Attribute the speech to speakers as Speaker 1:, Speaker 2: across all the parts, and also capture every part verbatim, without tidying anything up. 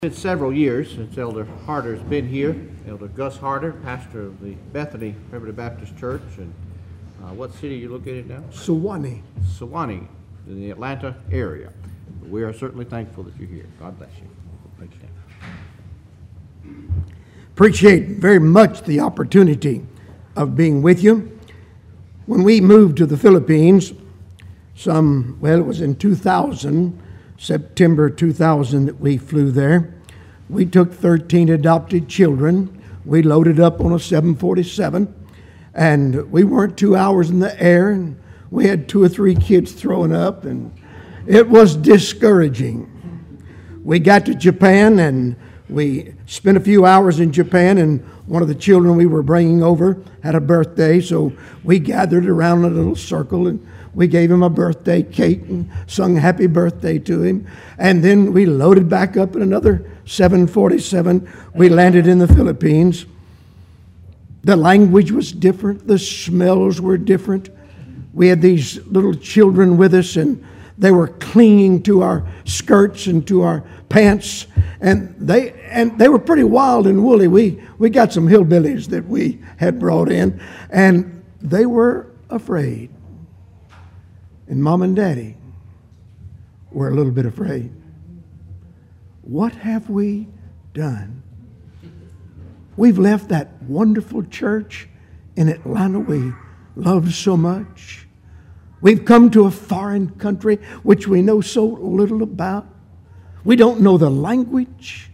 Speaker 1: It's several years since Elder Harder's been here. Elder Gus Harder, pastor of the Bethany Primitive Baptist Church. And uh, what city are you located now?
Speaker 2: Sewanee.
Speaker 1: Sewanee, in the Atlanta area. We are certainly thankful that you're here. God bless you. Thank you.
Speaker 2: Appreciate very much the opportunity of being with you. When we moved to the Philippines, some, well, it was in two thousand, September two thousand that we flew there. We took thirteen adopted children. We loaded up on a seven forty-seven, and we weren't two hours in the air, and we had two or three kids throwing up, and it was discouraging. We got to Japan, and we spent a few hours in Japan, and one of the children we were bringing over had a birthday, so we gathered around in a little circle, and we gave him a birthday cake and sung happy birthday to him. And then we loaded back up in another seven forty-seven. We landed in the Philippines. The language was different. The smells were different. We had these little children with us, and they were clinging to our skirts and to our pants. And they and they were pretty wild and woolly. We, we got some hillbillies that we had brought in, and they were afraid. And Mom and Daddy were a little bit afraid. What have we done? We've left that wonderful church in Atlanta we loved so much. We've come to a foreign country which we know so little about. We don't know the language.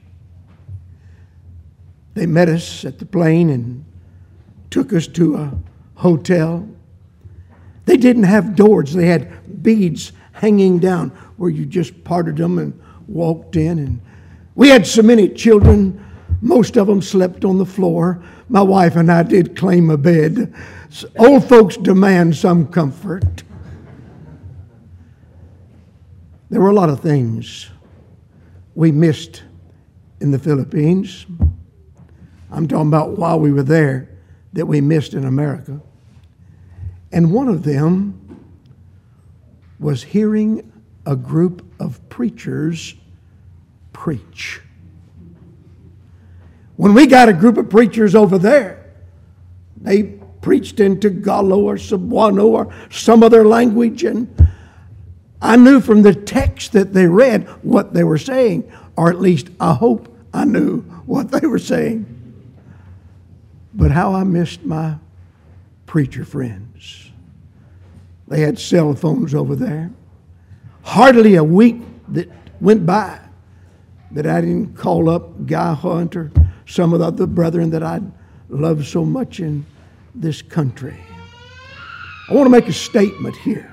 Speaker 2: They met us at the plane and took us to a hotel. They didn't have doors. They had beads hanging down where you just parted them and walked in. And we had so many children. Most of them slept on the floor. My wife and I did claim a bed. Old folks demand some comfort. There were a lot of things we missed in the Philippines. I'm talking about while we were there that we missed in America. And one of them was hearing a group of preachers preach. When we got a group of preachers over there, they preached in Tagalog or Cebuano or some other language, and I knew from the text that they read what they were saying, or at least I hope I knew what they were saying. But how I missed my preacher friends. They had cell phones over there. Hardly a week that went by that I didn't call up Guy Hunt or some of the other brethren that I love so much in this country. I want to make a statement here.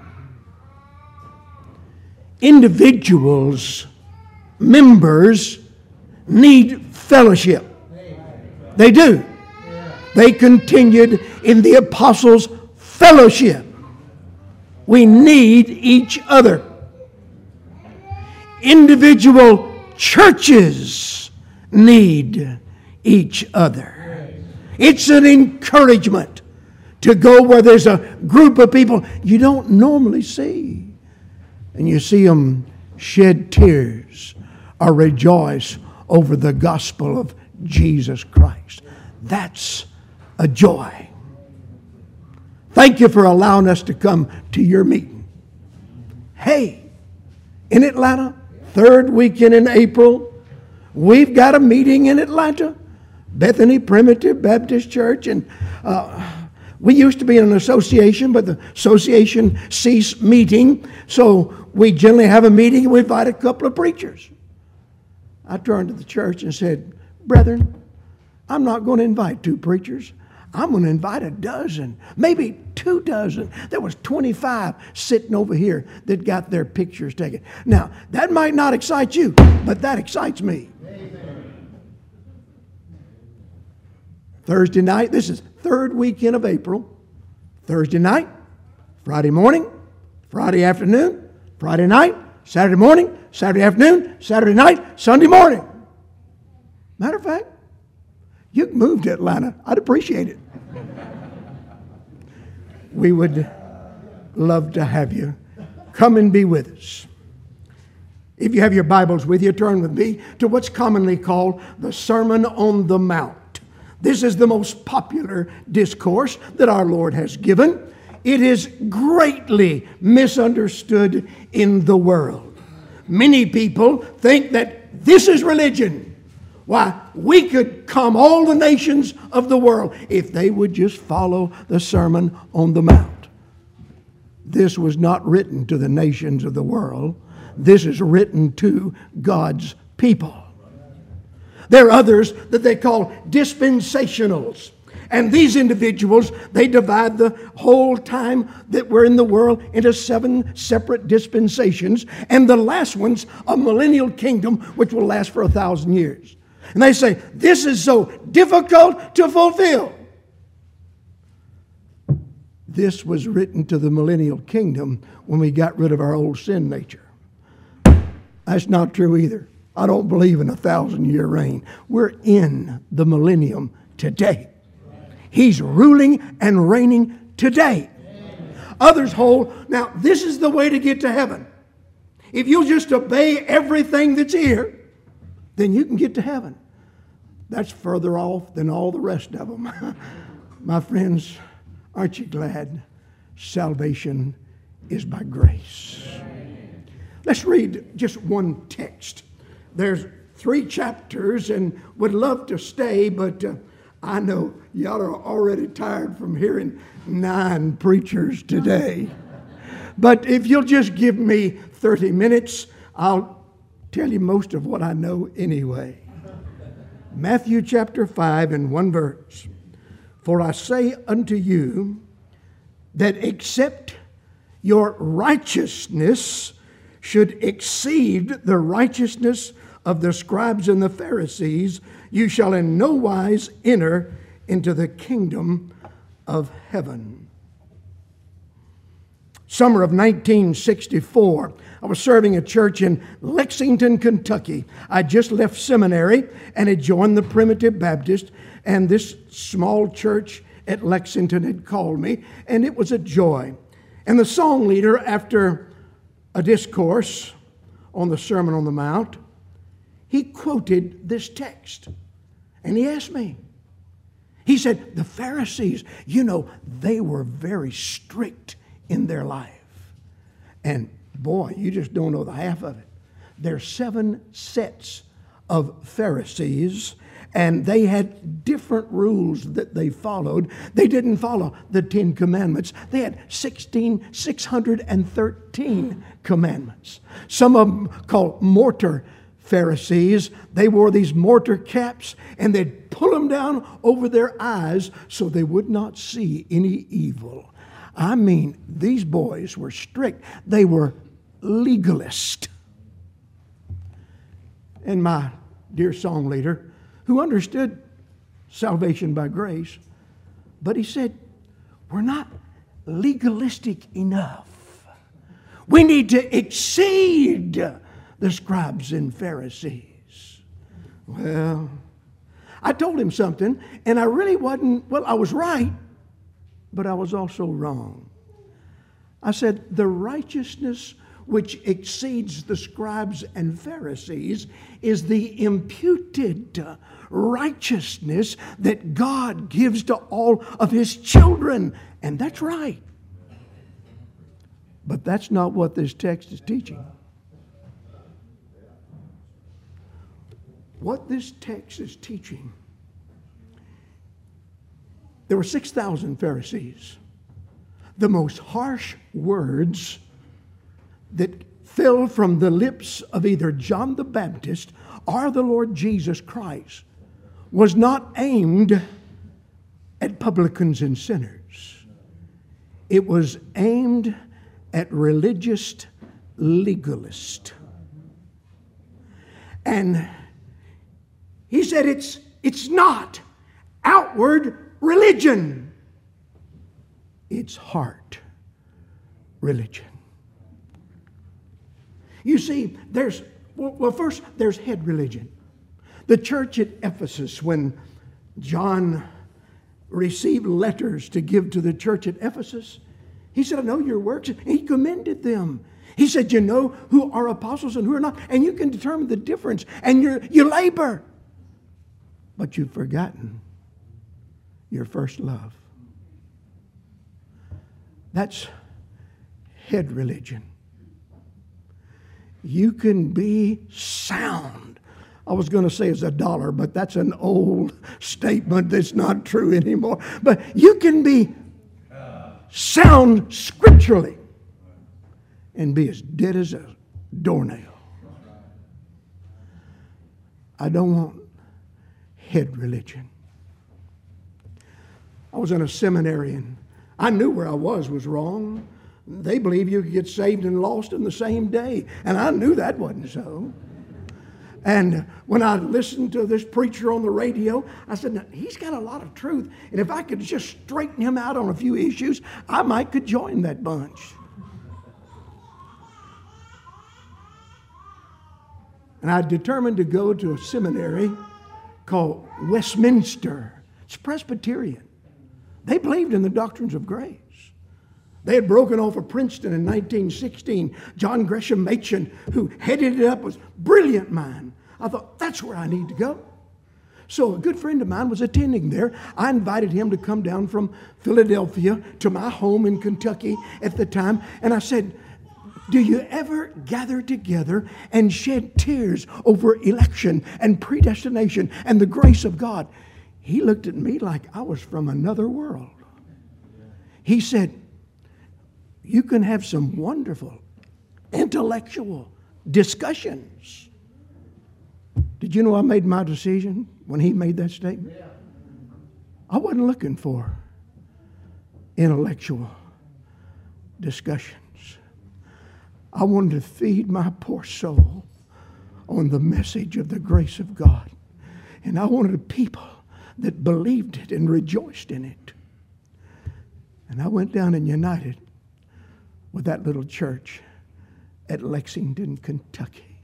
Speaker 2: Individuals, members, need fellowship. They do. They continued in the apostles' fellowship. We need each other. Individual churches need each other. It's an encouragement to go where there's a group of people you don't normally see, and you see them shed tears or rejoice over the gospel of Jesus Christ. That's a joy. Thank you for allowing us to come to your meeting. Hey, in Atlanta, third weekend in April, we've got a meeting in Atlanta, Bethany Primitive Baptist Church, and uh, we used to be in an association, but the association ceased meeting, so we generally have a meeting and we invite a couple of preachers. I turned to the church and said, brethren, I'm not going to invite two preachers. I'm going to invite a dozen, maybe two dozen. There was twenty-five sitting over here that got their pictures taken. Now, that might not excite you, but that excites me. Amen. Thursday night, this is third weekend of April. Thursday night, Friday morning, Friday afternoon, Friday night, Saturday morning, Saturday afternoon, Saturday night, Sunday morning. Matter of fact, you can move to Atlanta. I'd appreciate it. We would love to have you come and be with us. If you have your Bibles with you, turn with me to what's commonly called the Sermon on the Mount. This is the most popular discourse that our Lord has given. It is greatly misunderstood in the world. Many people think that this is religion. Why, we could calm all the nations of the world if they would just follow the Sermon on the Mount. This was not written to the nations of the world. This is written to God's people. There are others that they call dispensationals. And these individuals, they divide the whole time that we're in the world into seven separate dispensations. And the last one's a millennial kingdom, which will last for a thousand years. And they say, this is so difficult to fulfill. This was written to the millennial kingdom when we got rid of our old sin nature. That's not true either. I don't believe in a thousand-year reign. We're in the millennium today. He's ruling and reigning today. Others hold, now this is the way to get to heaven. If you'll just obey everything that's here, then you can get to heaven. That's further off than all the rest of them. My friends, aren't you glad salvation is by grace? Let's read just one text. There's three chapters and would love to stay, but uh, I know y'all are already tired from hearing nine preachers today. But if you'll just give me thirty minutes, I'll tell you most of what I know anyway. Matthew chapter five and one verse. For I say unto you that except your righteousness should exceed the righteousness of the scribes and the Pharisees, you shall in no wise enter into the kingdom of heaven. Summer of nineteen sixty-four, I was serving a church in Lexington, Kentucky. I just left seminary and had joined the Primitive Baptist, and this small church at Lexington had called me, and it was a joy. And the song leader, after a discourse on the Sermon on the Mount, he quoted this text. And he asked me, he said, the Pharisees, you know, they were very strict in their life. And boy, you just don't know the half of it. There's seven sets of Pharisees, and they had different rules that they followed. They didn't follow the Ten Commandments. They had sixteen, six hundred thirteen commandments. Some of them called mortar Pharisees. They wore these mortar caps, and they'd pull them down over their eyes so they would not see any evil. I mean, these boys were strict. They were legalist. And my dear song leader, who understood salvation by grace, but he said, we're not legalistic enough. We need to exceed the scribes and Pharisees. Well, I told him something, and I really wasn't, well, I was right, but I was also wrong. I said, the righteousness which exceeds the scribes and Pharisees is the imputed righteousness that God gives to all of His children. And that's right. But that's not what this text is teaching. What this text is teaching, there were six thousand Pharisees. The most harsh words that fell from the lips of either John the Baptist or the Lord Jesus Christ was not aimed at publicans and sinners. It was aimed at religious legalists. And he said it's, it's not outward religion. It's heart religion. You see, there's, well, first, there's head religion. The church at Ephesus, when John received letters to give to the church at Ephesus, he said, I know your works. And he commended them. He said, you know who are apostles and who are not, and you can determine the difference, and you you labor. But you've forgotten your first love. That's head religion. You can be sound. I was going to say it's a dollar, but that's an old statement that's not true anymore. But you can be sound scripturally and be as dead as a doornail. I don't want head religion. I was in a seminary and I knew where I was was wrong. They believe you could get saved and lost in the same day. And I knew that wasn't so. And when I listened to this preacher on the radio, I said, now, he's got a lot of truth. And if I could just straighten him out on a few issues, I might could join that bunch. And I determined to go to a seminary called Westminster. It's Presbyterian. They believed in the doctrines of grace. They had broken off of Princeton in nineteen sixteen. John Gresham Machen, who headed it up, was a brilliant mind. I thought, that's where I need to go. So a good friend of mine was attending there. I invited him to come down from Philadelphia to my home in Kentucky at the time. And I said, do you ever gather together and shed tears over election and predestination and the grace of God? He looked at me like I was from another world. He said, you can have some wonderful intellectual discussions. Did you know I made my decision when he made that statement? I wasn't looking for intellectual discussions. I wanted to feed my poor soul on the message of the grace of God. And I wanted a people that believed it and rejoiced in it. And I went down and united with that little church at Lexington, Kentucky.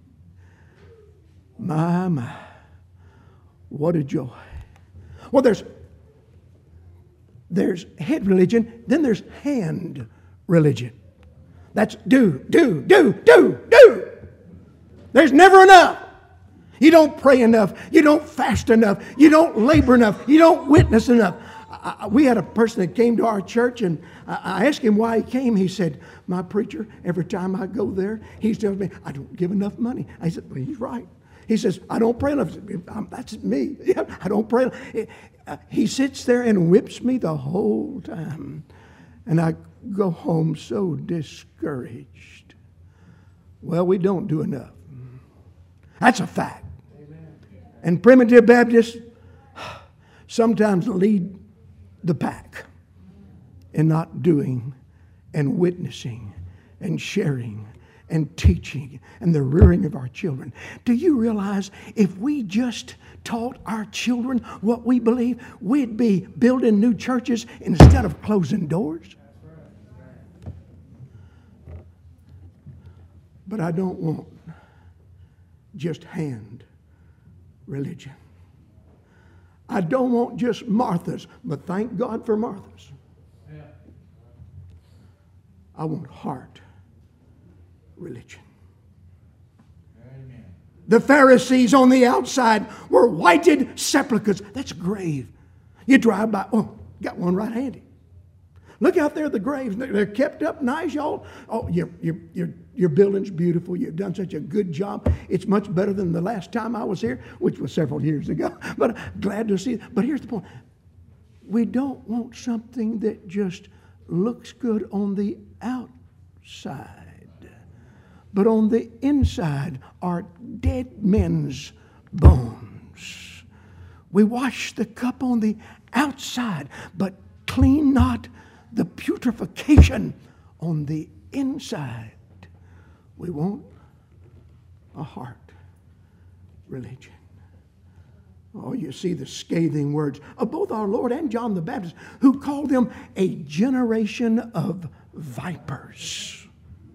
Speaker 2: My, my, what a joy. Well, there's, there's head religion, then there's hand religion. That's do, do, do, do, do. There's never enough. You don't pray enough. You don't fast enough. You don't labor enough. You don't witness enough. I, we had a person that came to our church, and I, I asked him why he came. He said, my preacher, every time I go there, he tells me, I don't give enough money. I said, well, he's right. He says, I don't pray enough. That's me. I don't pray enough. He sits there and whips me the whole time. And I go home so discouraged. Well, we don't do enough. That's a fact. Amen. And primitive Baptists sometimes lead the pack in not doing and witnessing and sharing and teaching and the rearing of our children. Do you realize if we just taught our children what we believe, we'd be building new churches instead of closing doors? But I don't want just hand religion. I don't want just Marthas, but thank God for Marthas. Yeah. I want heart religion. Amen. The Pharisees on the outside were whited sepulchres. That's a grave. You drive by, oh, got one right handy. Look out there, the graves. They're kept up nice, y'all. Oh, your, your, your, your building's beautiful. You've done such a good job. It's much better than the last time I was here, which was several years ago. But glad to see it. But here's the point. We don't want something that just looks good on the outside. But on the inside are dead men's bones. We wash the cup on the outside, but clean not the putrefaction on the inside. We want a heart religion. Oh, you see the scathing words of both our Lord and John the Baptist, who called them a generation of vipers.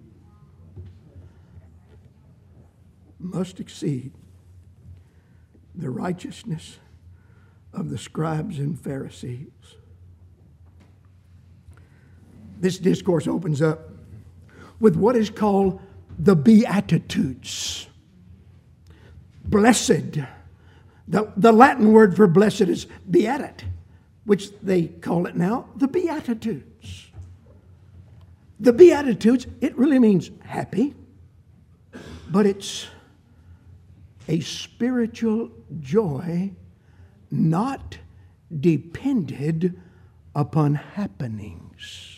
Speaker 2: Must exceed the righteousness of the scribes and Pharisees. This discourse opens up with what is called the Beatitudes. Blessed. The, the Latin word for blessed is beatit, which they call it now the Beatitudes. The Beatitudes, it really means happy, but it's a spiritual joy not depended upon happenings.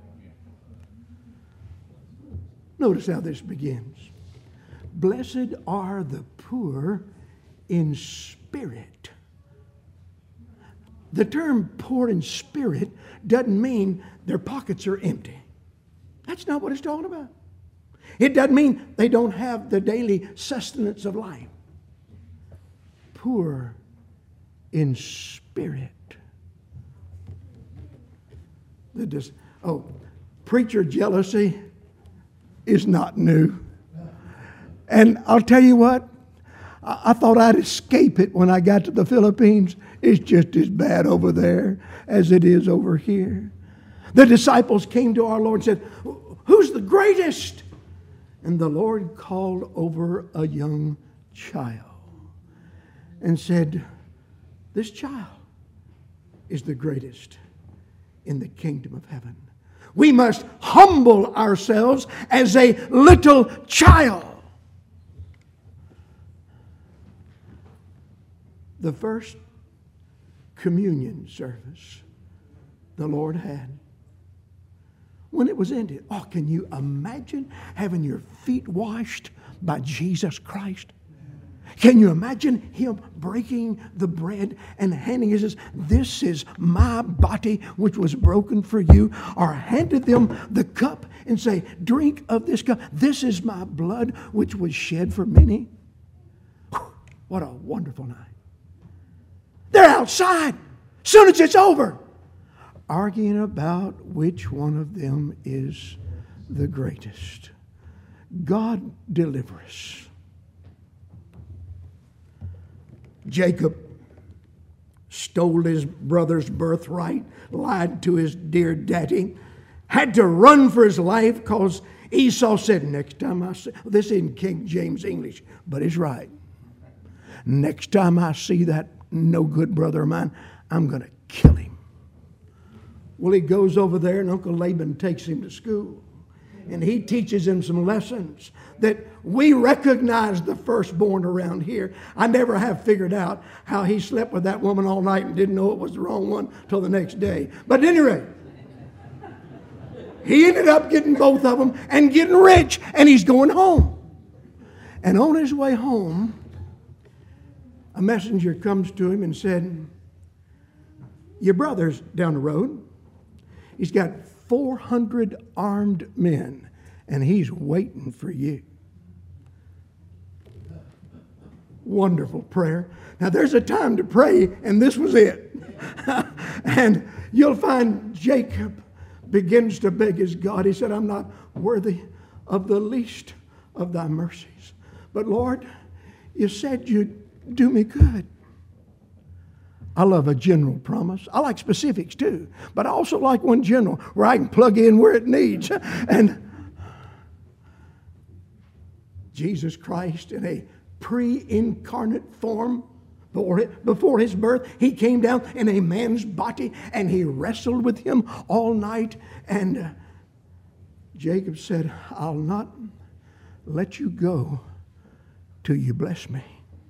Speaker 2: Notice how this begins. Blessed are the poor in spirit. The term poor in spirit doesn't mean their pockets are empty. That's not what it's talking about. It doesn't mean they don't have the daily sustenance of life. Poor in spirit. The dis- oh, preacher jealousy is not new. And I'll tell you what, I, I thought I'd escape it when I got to the Philippines. It's just as bad over there as it is over here. The disciples came to our Lord and said, "Who's the greatest?" And the Lord called over a young child and said, "This child is the greatest in the kingdom of heaven." We must humble ourselves as a little child. The first communion service the Lord had, when it was ended, oh, can you imagine having your feet washed by Jesus Christ? Can you imagine him breaking the bread and handing it, says, "This is my body which was broken for you," or handed them the cup and say, "Drink of this cup. This is my blood which was shed for many." Whew, what a wonderful night. They're outside. Soon as it's over, arguing about which one of them is the greatest. God deliver us. Jacob stole his brother's birthright, lied to his dear daddy, had to run for his life because Esau said, "Next time I see," this isn't King James English, but it's right. "Next time I see that no good brother of mine, I'm going to kill him." Well, he goes over there and Uncle Laban takes him to school. And he teaches him some lessons that we recognize the firstborn around here. I never have figured out how he slept with that woman all night and didn't know it was the wrong one till the next day. But at any rate, he ended up getting both of them and getting rich, and he's going home. And on his way home, a messenger comes to him and said, "Your brother's down the road. He's got four hundred armed men, and he's waiting for you." Wonderful prayer. Now, there's a time to pray, and this was it. And you'll find Jacob begins to beg his God. He said, "I'm not worthy of the least of thy mercies. But Lord, you said you'd do me good." I love a general promise. I like specifics too, but I also like one general where I can plug in where it needs. And Jesus Christ, in a pre-incarnate form, before his birth, he came down in a man's body and he wrestled with him all night. And Jacob said, "I'll not let you go till you bless me."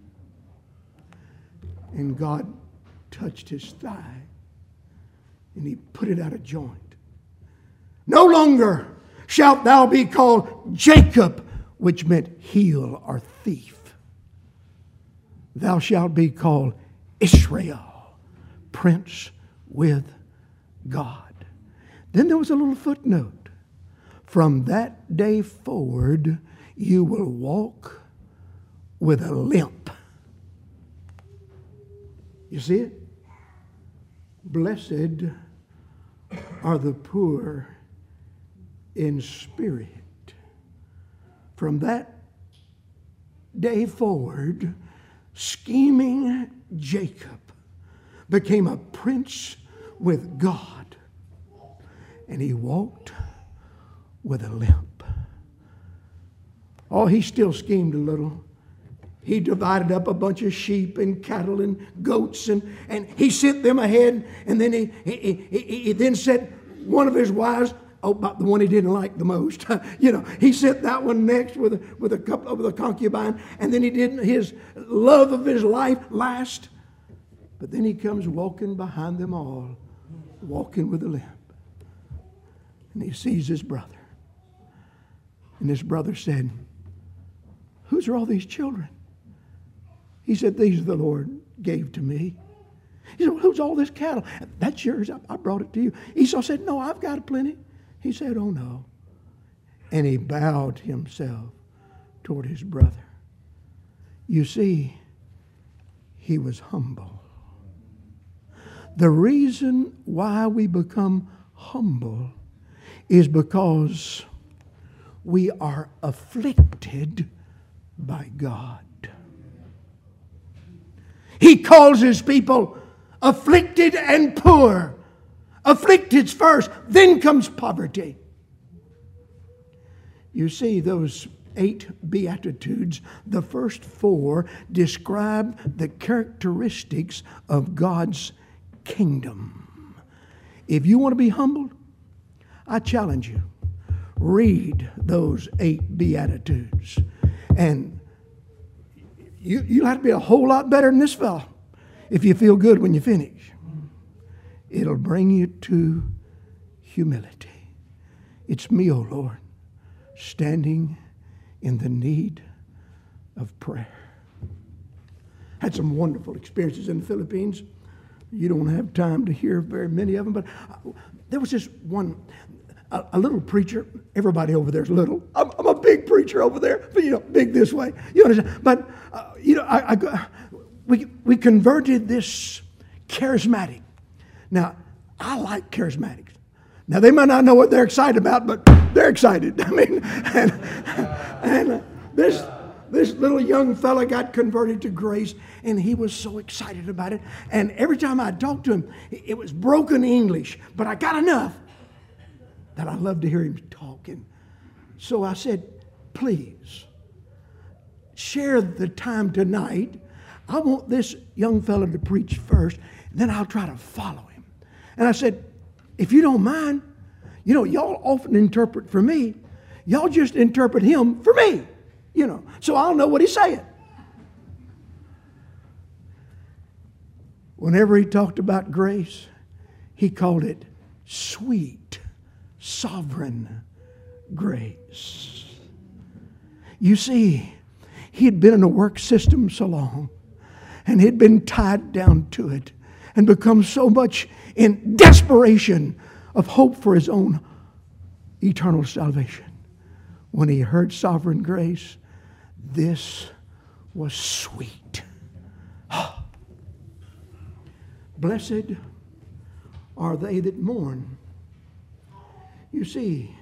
Speaker 2: And God touched his thigh and he put it out of joint. "No longer shalt thou be called Jacob," which meant heel or thief. "Thou shalt be called Israel, prince with God." Then there was a little footnote. "From that day forward, you will walk with a limp." You see it? Blessed are the poor in spirit. From that day forward, scheming Jacob became a prince with God, and he walked with a limp. Oh, he still schemed a little. He divided up a bunch of sheep and cattle and goats, and, and he sent them ahead. And then he, he, he, he then sent one of his wives, oh, about the one he didn't like the most. You know, he sent that one next with a, with a couple with a concubine, and then he did his love of his life last. But then he comes walking behind them all, walking with a limp, and he sees his brother. And his brother said, "Whose are all these children?" He said, "These the Lord gave to me." He said, "Well, who's all this cattle?" "That's yours. I, I brought it to you." Esau said, "No, I've got a plenty." He said, "Oh, no." And he bowed himself toward his brother. You see, he was humble. The reason why we become humble is because we are afflicted by God. He calls his people afflicted and poor. Afflicted's first, then comes poverty. You see, those eight Beatitudes, the first four describe the characteristics of God's kingdom. If you want to be humbled, I challenge you, read those eight Beatitudes. And you, you'll have to be a whole lot better than this fellow if you feel good when you finish. It'll bring you to humility. It's me, O Lord, standing in the need of prayer. Had some wonderful experiences in the Philippines. You don't have time to hear very many of them, but there was this one, a, a little preacher. Everybody over there is little. I'm, I'm a big preacher over there, but you know, big this way. You understand? But uh, you know, I, I, we we converted this charismatic. Now, I like charismatics. Now, they might not know what they're excited about, but they're excited. I mean, and, and uh, this this little young fella got converted to grace, and he was so excited about it. And every time I talked to him, it was broken English, but I got enough that I loved to hear him talking. So I said, "Please, share the time tonight. I want this young fella to preach first, and then I'll try to follow him." And I said, "If you don't mind, you know, y'all often interpret for me. Y'all just interpret him for me, you know, so I'll know what he's saying." Whenever he talked about grace, he called it sweet, sovereign grace. You see, he had been in a work system so long, and he'd been tied down to it and become so much in desperation of hope for his own eternal salvation. When he heard sovereign grace, this was sweet. Blessed are they that mourn. You see,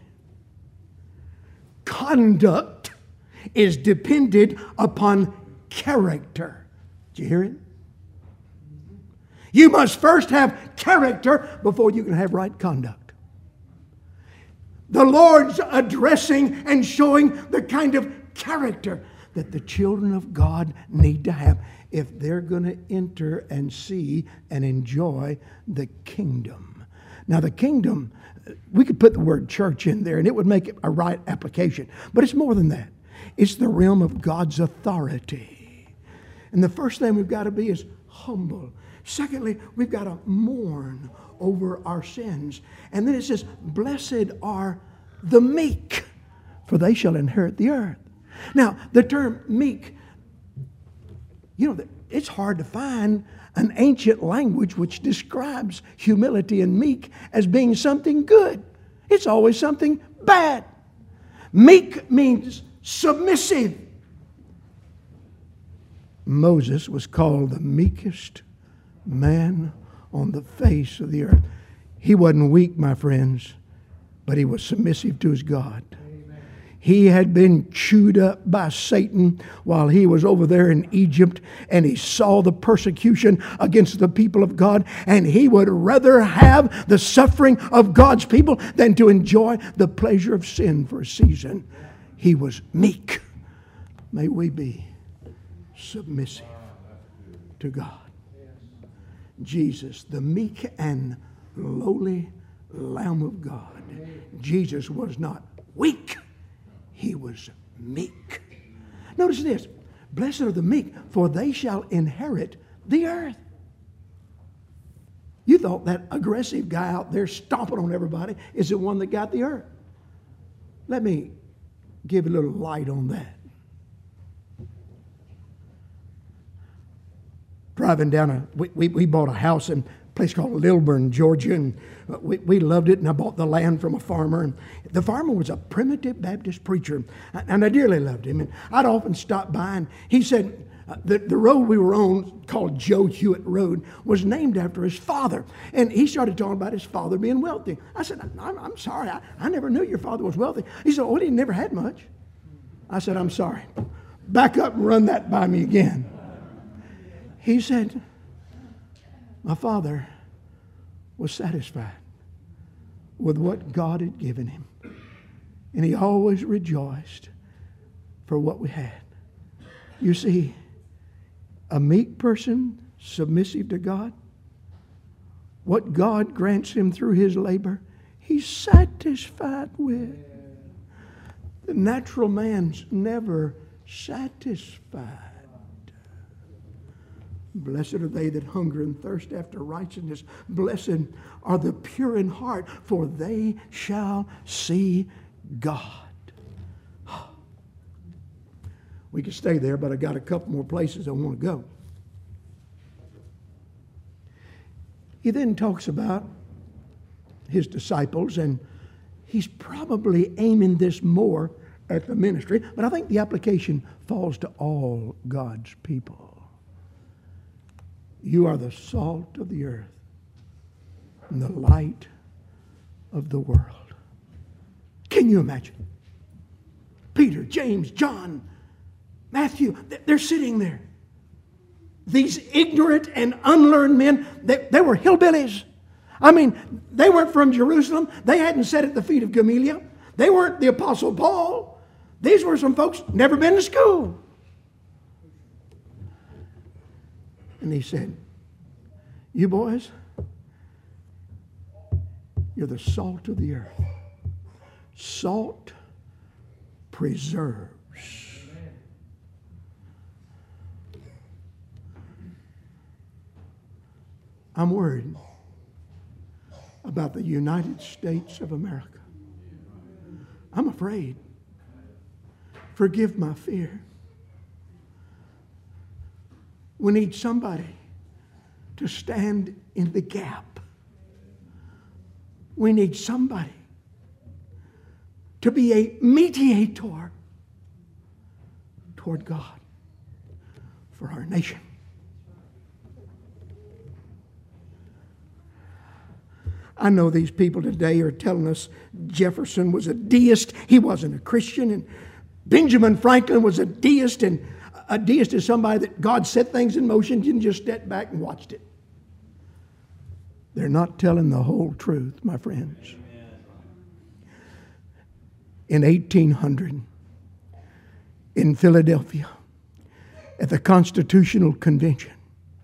Speaker 2: conduct is dependent upon character. Did you hear it? You must first have character before you can have right conduct. The Lord's addressing and showing the kind of character that the children of God need to have if they're going to enter and see and enjoy the kingdom. Now, the kingdom, we could put the word church in there and it would make it a right application. But it's more than that. It's the realm of God's authority. And the first thing we've got to be is humble. Secondly, we've got to mourn over our sins. And then it says, blessed are the meek, for they shall inherit the earth. Now, the term meek, you know, it's hard to find an ancient language which describes humility and meek as being something good. It's always something bad. Meek means submissive. Moses was called the meekest man on the face of the earth. He wasn't weak, my friends, but he was submissive to his God. Amen. He had been chewed up by Satan while he was over there in Egypt, and he saw the persecution against the people of God, and he would rather have the suffering of God's people than to enjoy the pleasure of sin for a season. He was meek. may we be submissive to God. Jesus, the meek and lowly Lamb of God. Jesus was not weak. He was meek. Notice this. Blessed are the meek, for they shall inherit the earth. You thought that aggressive guy out there stomping on everybody is the one that got the earth. Let me give a little light on that. Driving down a, we, we, we bought a house in a place called Lilburn, Georgia, and we, we loved it, and I bought the land from a farmer. And the farmer was a primitive Baptist preacher, and I dearly loved him. And I'd often stop by, and he said, uh, the, the road we were on, called Joe Hewitt Road, was named after his father. And he started talking about his father being wealthy. I said, I'm, I'm sorry, I, I never knew your father was wealthy. He said, oh, he never had much. I said, I'm sorry. Back up and run that by me again. He said, my father was satisfied with what God had given him. And he always rejoiced for what we had. You see, a meek person, submissive to God, what God grants him through his labor, he's satisfied with. The natural man's never satisfied. Blessed are they that hunger and thirst after righteousness. Blessed are the pure in heart, for they shall see God. We could stay there, but I got a couple more places I want to go. He then talks about his disciples, and he's probably aiming this more at the ministry, but I think the application falls to all God's people. You are the salt of the earth and the light of the world. Can you imagine? Peter, James, John, Matthew, they're sitting there. These ignorant and unlearned men, they, they were hillbillies. I mean, they weren't from Jerusalem. They hadn't sat at the feet of Gamaliel. They weren't the Apostle Paul. These were some folks never been to school. And he said, you boys, you're the salt of the earth. Salt preserves. I'm worried about the United States of America. I'm afraid. Forgive my fear. We need somebody to stand in the gap. We need somebody to be a mediator toward God for our nation. I know these people today are telling us Jefferson was a deist. He wasn't a Christian. And Benjamin Franklin was a deist. And a deist is somebody that God set things in motion, didn't just step back and watched it. They're not telling the whole truth, my friends. In eighteen hundred, in Philadelphia, at the Constitutional Convention,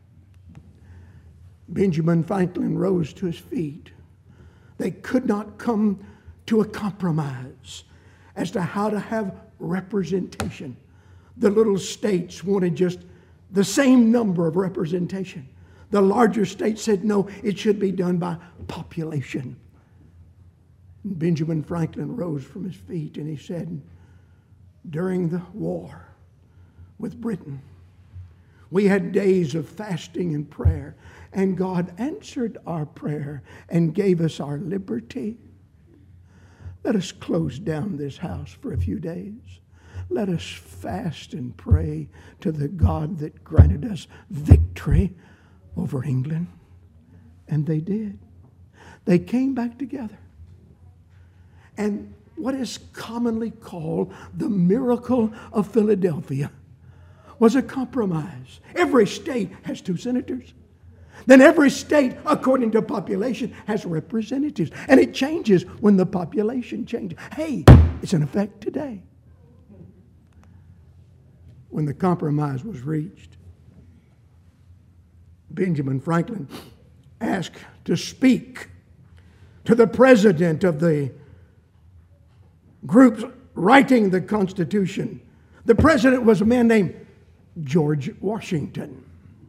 Speaker 2: Benjamin Franklin rose to his feet. They could not come to a compromise as to how to have representation. The little states wanted just the same number of representation. The larger states said, no, it should be done by population. And Benjamin Franklin rose from his feet and he said, during the war with Britain, we had days of fasting and prayer, and God answered our prayer and gave us our liberty. Let us close down this house for a few days. Let us fast and pray to the God that granted us victory over England. And they did. They came back together. And what is commonly called the miracle of Philadelphia was a compromise. Every state has two senators. Then every state, according to population, has representatives. And it changes when the population changes. Hey, it's in effect today. when the compromise was reached. Benjamin Franklin asked to speak to the president of the group writing the Constitution. The president was a man named George Washington.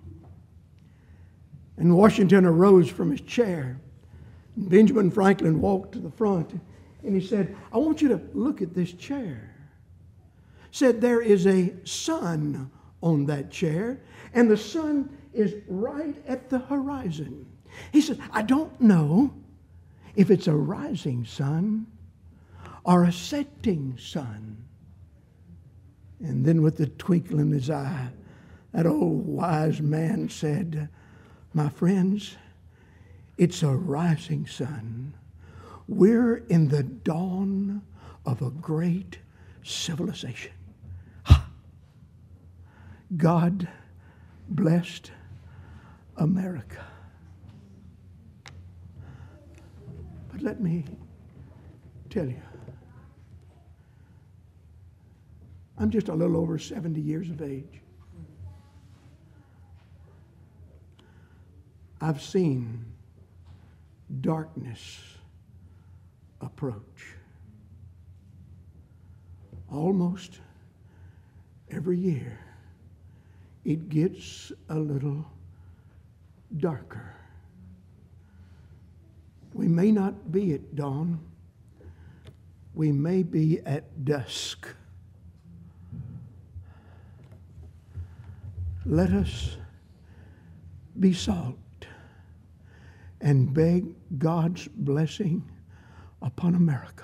Speaker 2: And Washington arose from his chair. Benjamin Franklin walked to the front and he said, I want you to look at this chair. Said there is a sun on that chair, and the sun is right at the horizon. He said, I don't know if it's a rising sun or a setting sun. And then with the twinkle in his eye, that old wise man said, my friends, it's a rising sun. We're in the dawn of a great civilization. God blessed America. But let me tell you, I'm just a little over seventy years of age. I've seen darkness approach. Almost every year, it gets a little darker. We may not be at dawn. We may be at dusk. Let us be salt and beg God's blessing upon America,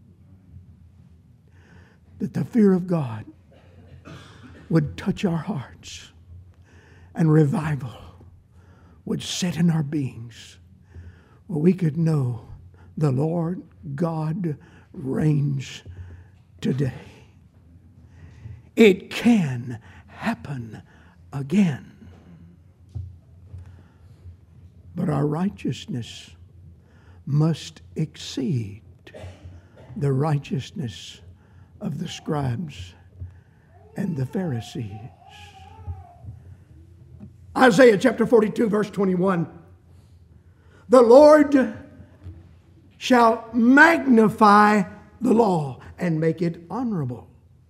Speaker 2: that the fear of God would touch our hearts and revival would set in our beings, where we could know the Lord God reigns today. It can happen again. But our righteousness must exceed the righteousness of the scribes and the Pharisees. Isaiah chapter forty-two, verse twenty-one. The Lord shall magnify the law and make it honorable.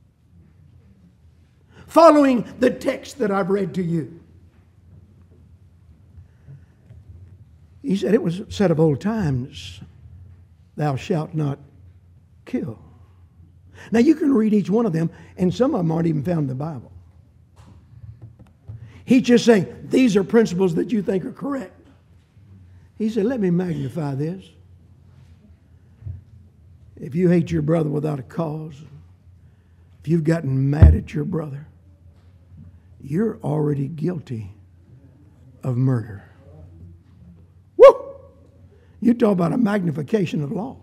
Speaker 2: Following the text that I've read to you. He said, it was said of old times, thou shalt not kill. Now you can read each one of them, and some of them aren't even found in the Bible. He's just saying, these are principles that you think are correct. He said, let me magnify this. If you hate your brother without a cause, if you've gotten mad at your brother, you're already guilty of murder. Woo! You talk about a magnification of the law.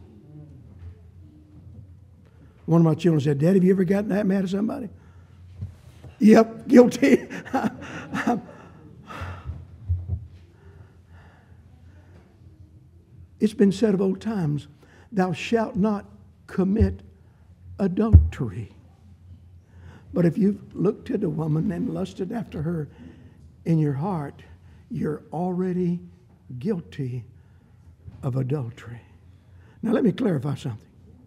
Speaker 2: One of my children said, Dad, have you ever gotten that mad at somebody? Yep, guilty. It's been said of old times, thou shalt not commit adultery. But if you've looked at a woman and lusted after her in your heart, you're already guilty of adultery. Now let me clarify something.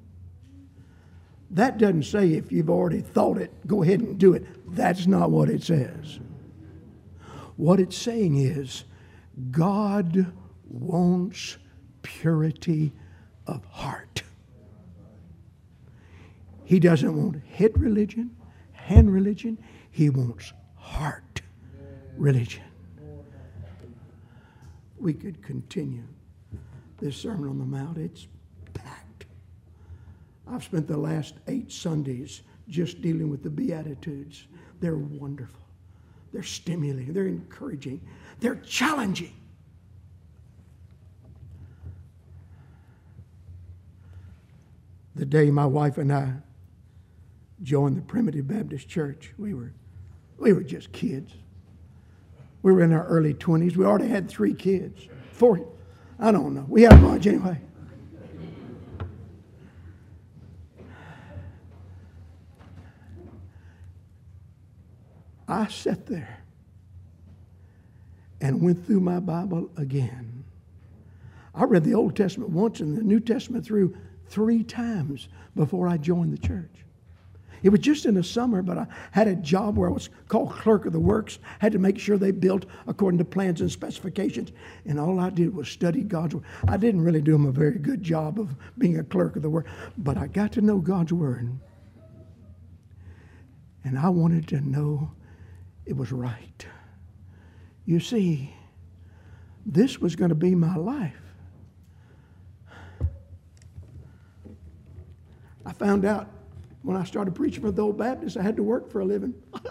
Speaker 2: That doesn't say if you've already thought it, go ahead and do it. That's not what it says. What it's saying is God wants purity of heart. He doesn't want head religion, hand religion. He wants heart religion. We could continue this Sermon on the Mount. It's packed. I've spent the last eight Sundays just dealing with the Beatitudes. They're wonderful. They're stimulating. They're encouraging. They're challenging. The day my wife and I joined the Primitive Baptist Church, we were, we were just kids. We were in our early twenties. We already had three kids. Four. I don't know. We had a bunch anyway. I sat there and went through my Bible again. I read the Old Testament once and the New Testament through three times before I joined the church. It was just in the summer, but I had a job where I was called clerk of the works, had to make sure they built according to plans and specifications, and all I did was study God's word. I didn't really do them a very good job of being a clerk of the word, but I got to know God's word, and I wanted to know it was right. You see, this was going to be my life. I found out when I started preaching for the Old Baptists, I had to work for a living.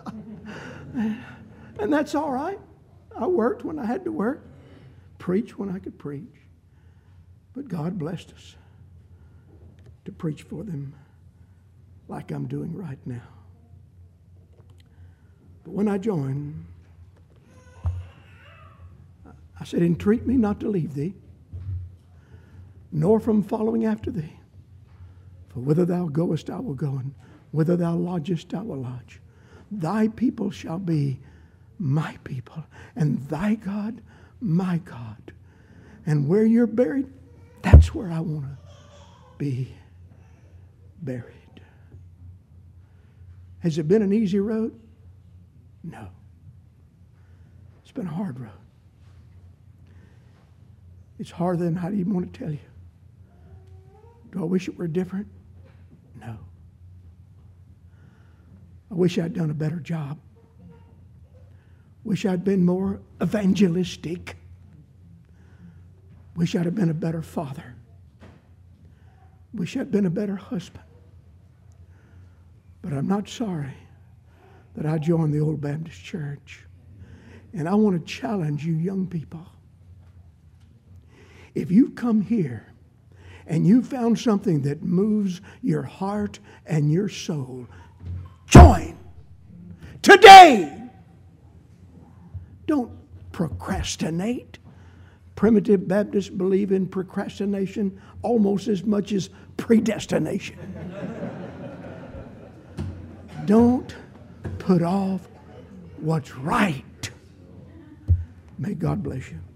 Speaker 2: And that's all right. I worked when I had to work, preach when I could preach. But God blessed us to preach for them like I'm doing right now. But when I joined, I said, entreat me not to leave thee, nor from following after thee. For whither thou goest, I will go, and whither thou lodgest, I will lodge. Thy people shall be my people, and thy God, my God. And where you're buried, that's where I want to be buried. Has it been an easy road? No. It's been a hard road. It's harder than I even want to tell you. Do I wish it were different? No. I wish I'd done a better job. Wish I'd been more evangelistic. Wish I'd have been a better father. Wish I'd been a better husband. But I'm not sorry that I joined the Old Baptist Church. And I want to challenge you young people. If you come here and you found something that moves your heart and your soul, join today. Don't procrastinate. Primitive Baptists believe in procrastination almost as much as predestination. Don't put off what's right. May God bless you.